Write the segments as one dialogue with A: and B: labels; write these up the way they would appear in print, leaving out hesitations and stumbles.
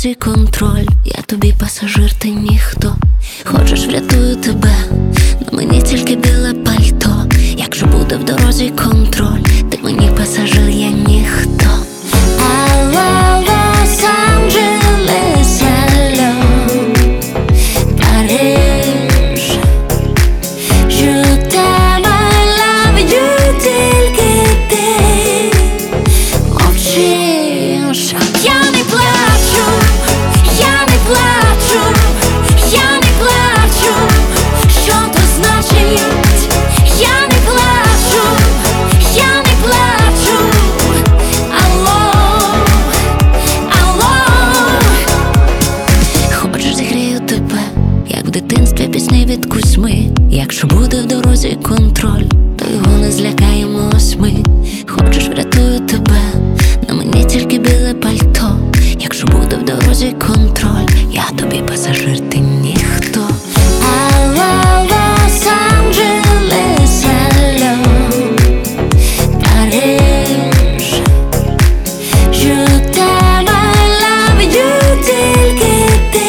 A: дорозі контроль. Я тобі пасажир, ти ніхто. Хочеш, врятую тебе, на мені тільки біле пальто. Якщо буде в дорозі контроль, ти мені пасажир, я ніхто. Алло, Лос-Анджелес, алло, Париж, je t'aime, I love you, тільки ти мовчиш. Я не плачу, я не плачу, я не плачу. Що то значить? Я не плачу, я не плачу. Алло, алло. Хочеш, зігрію тебе, як в дитинстві пісні від Кузьми. Якщо буде в дорозі контроль, то його не злякаємось ми. Хочеш, врятую тебе, на мені тільки біле пальто. Якщо буде в дорозі контроль, я тобі пасажир, ти ніхто. Алло, Лос-Анджелес, алло, Париж, je t'aime, I love you, тільки ти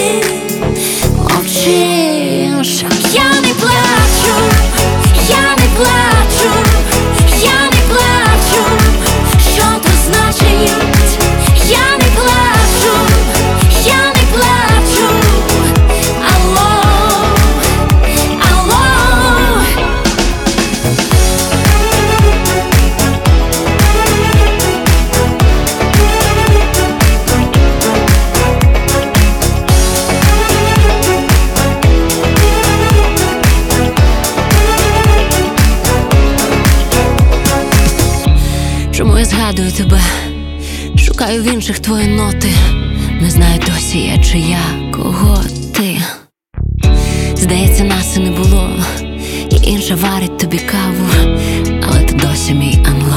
A: мовчиш. Я не плачу, я не плачу, я не плачу. Що то значить? Я не плачу, я не плачу. Алло, алло. Чому я згадую тебе? Шукаю в інших твої ноти. Не знаю досі я чи я, кого ти. Здається, нас і не було, і інша варить тобі каву, але ти досі мій ангел.